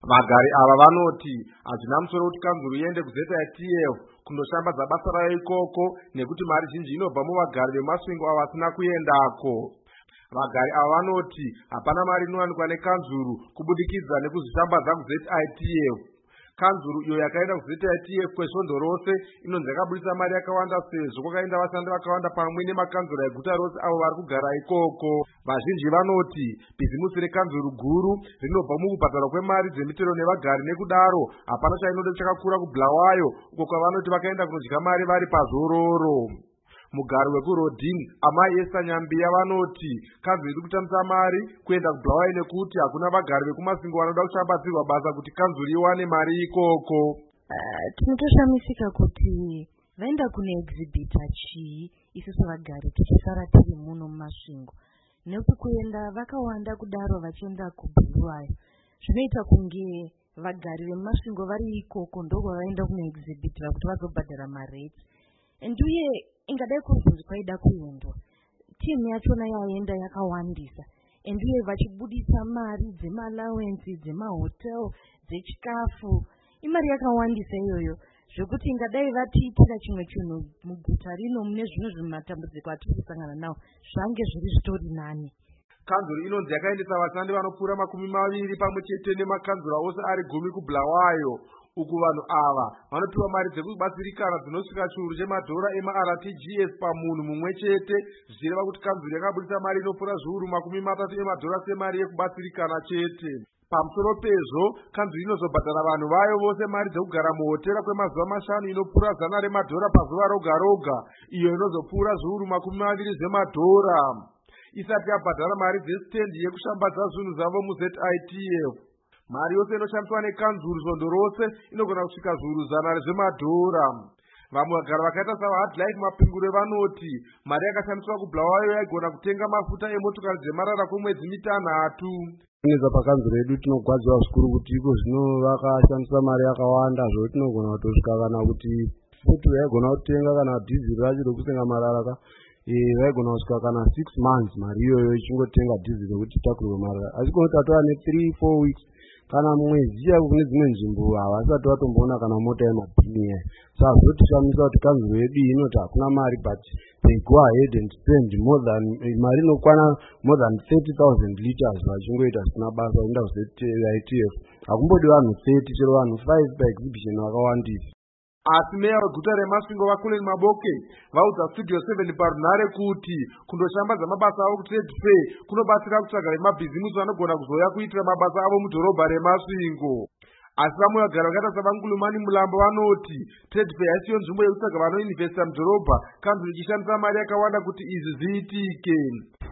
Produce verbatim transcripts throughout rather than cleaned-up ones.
Vagari ava vanoti hazvina musoro kuti kanzuru iende ku Z I T F kundoshambadza basa rayo ikoko nekuti mari zhinji inobva muvagari vemasvingo ava vasina kuendako. Vagari ava vanoti hapana mari inowanikwa nekanzuru kubudikidza nekuzvishambadza ku Z I T F. Kanzuru iyo yakaenda ku Z I T F kwesvondo rose inonzi yakabudisa mari yakawanda sezvo kwakaenda vashandi vakawanda pamwe nemakanzura eguta rose avo vari kugara ikoko. Vazhinji vanoti bhizimusi rekanzuru guru rinobva mukubhadharwa kwemari dzemitero nevagari, nekudaro hapana chainode chakakura kuBulawayo uko kwavanoti vakaenda kunodya mari vari pazororo. Mugari wekuRodini amai Esther Nyambiya vanoti kanzuru iri kutambisa mari kuenda kuBulawayo nekuti hakuna vagari vekumasvingo vanoda kushambadzirwa basa kuti kanzuru iwane mari ikoko. Uh, tinotoshamisika kuti vaenda kune exhibita chii isusu vagari tichisara tiri muno mumasvingo, nekuti kuenda vakawanda kudaro vachienda kuBulawayo zvinoita kunge vagari vemasvingo vari ikoko ndokwavaenda kune exhibita kuti vazobhadhara mareti. Enduye ingadai kunzi kwaida kuendwa timu yachona yaenda yakawandisa, enduye vachibudisa mari dzemalawensi dzemahotel dzechikafu, imari yakawandisa iyoyo zvekuti ingadai vatiitira chimwe chinhu muguta rino mune zvimwe zvimatambudziko atiri kusangana nawo zvange zviri zvitori nani. Kanzuru inonzi yakaendesa vashandi vanopfuura makumi maviri pamwe chete nemakanzura ose ari gumi kuBulawayo. Uku vanhu ava vanopiwa mari dzekubatsirikana dzinosvika chiuru chemadhora ema-R T G S pamunhu mumwe chete, zvichireva kuti kanzuru yakabudisa mari inopfuura zviuru makumi matatu emadhora semari yekubatsirikana chete. Pamusoro pezvo, kanzuru inozobhadhara vanhu vayo vose mari dzekugara muhotera kwemazuva mashanu inopfuura zana remadhora pazuva roga roga, iyo inozopfuura zviuru makumi maviri zvemadhora isati yabhadhara mari dzesitendi yekushambadza zvinhu zvavo mu Z I T F. Mari yose inoshandiswa nekanzuru svondo rose inogona kusvika zviuru zana zvemadhora. Vamwe vagara vakaita savaHardlife Mapingure vanoti mari yakashandiswa kuBulawayo yaigona kutenga mafuta emotokari dzemarara kwemwedzi mitanhatu. Neza pakanzuru yedu tinogwadziwa zvikuru kuti iko zvino vakashandisa mari yakawanda zvokuti tinogona kutosvika kana kuti futi yaigona kutenga kana dhiziri racho rekusenga marara ka vaigona kusvika kana six months mari iyoyo ichingotenga dhiziri rekuti takurwe marara, asi kunotatoa ne three four weeks kana mwezi yako kune dzimwe nzvimbo havasati vatomboona kana mota yemabhini yayo. Saka zvotishamisa kuti kanzuru yedu inoti hakuna mari but they go ahead and spend more than mari inokwana more than thirty thousand liters vachingoita zvisina basa kuenda ku Z I T F. Hakumbodi vanhu thirty chero vanhu five paexhibition vakawandisa. Asi meya weguta remasvingo vaKulen Maboke vaudza Studio seven parunhare kuti kundoshambadza mabasa avo kuTrade Fair kunobatsira kutsvaga vemabhizimusi vanogona kuzouya kuitira mabasa avo mudhorobha remasvingo. Asi vamwe vagara vakaita savankulumani Mulambo vanoti Trade Fair haisiyo nzvimbo yekutsvaga vanoinvesta mudhorobha, kanzuru ichishandisa mari yakawanda kuti izvi zviitike.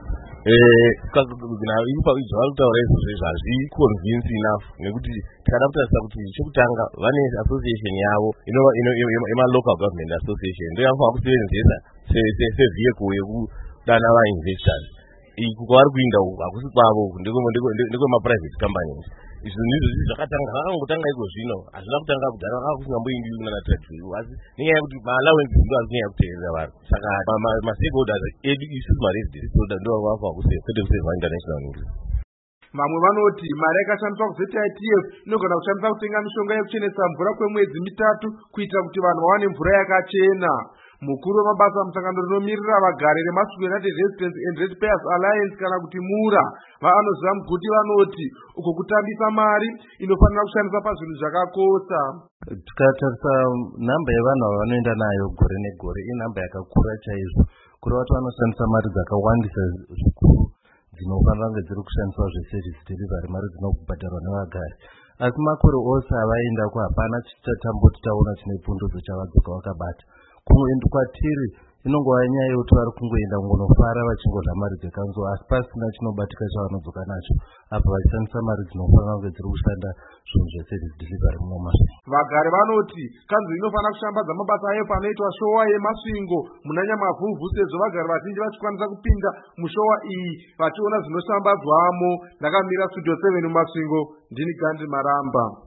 Eh, ipa zvavakutaura izvozvo hazviconvince enough nekuti tikada kutarisa kuti chekutanga vane association yavo ema-local government association ndo yanofanira kusevenzesa sevehicle yekudana vainvestors. Iku kwavari kuinda uku hakusi kwavo, ndekwema-private companies. Izvo ndizvo zvi zvakatanga vakangotanga iko zvino hazvina kutanga kudhara vakanga kusingamboindi kunana Trade Fair, asi nenyaya yekuti ma-allowances ndo hazinyaya kuteerera vanhu. Saka ma-stakeholders edu isusu ma-resident stakeholders ndo vakafa kuseva international news. Vamwe vanoti mari yakashandiswa ku Z I T F inogona kushandisa kutenga mishonga yekuchenesa mvura kwemwedzi mitatu kuitira kuti vanhu vawane mvura yakachena. Mukuru wemabasa musangano rinomirira vagari remasvingo United Residents and Ratepayers Alliance kana kuti MURA vaanoziva muguti vanoti uko kutambisa mari inofanira kushandiswa pazvinhu zvakakosha. Tikatarisa nhamba yevanhu ava vanoenda nayo gore negore inhamba yakakura chaizvo, kuri vati vanoshandisa mari dzakawandisa zvikuru dzinofanira kunge dziri kushandiswa zveservice delivery, mari dzinobhadharwa nevagari. Asi makore ose avaendako hapana chitatamboti taona chine pundutso chavadzoka vakabata. Kungoenda kwatiri inongova nyaya yekuti vari kungoenda kungonofara vachingodla mari dzekanzuru, asi pasina chinobatika chavanodzoka nacho apa vachishandisa mari dzinofanira kunge dziri kushanda zvinhu zveservice delivery muno masvingo. Vagari vanoti kanzuru inofanira kushambadza mabasa ayo panoitwa showa yemasvingo muna Nyamavhuvhu, sezvo vagari vazhinji vachikwanisa kupinda mushowa iyi vachiona zvinoshambadzwamo. Ndakamira Studio seven mumasvingo, ndini Gandhi Maramba.